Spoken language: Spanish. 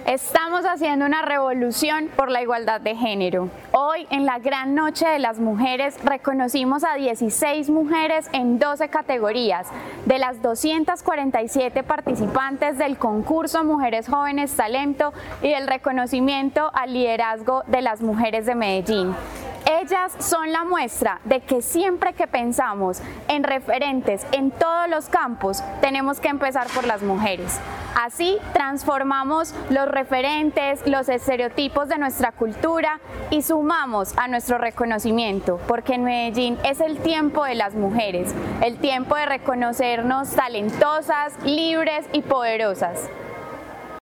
Estamos haciendo una revolución por la igualdad de género. Hoy, en la Gran Noche de las Mujeres, reconocimos a 16 mujeres en 12 categorías. De las 247 participantes del concurso Mujeres Jóvenes Talento y del reconocimiento al liderazgo de las mujeres de Medellín. Ellas son la muestra de que siempre que pensamos en referentes en todos los campos, tenemos que empezar por las mujeres. Así transformamos los referentes, los estereotipos de nuestra cultura y sumamos a nuestro reconocimiento, porque en Medellín es el tiempo de las mujeres, el tiempo de reconocernos talentosas, libres y poderosas.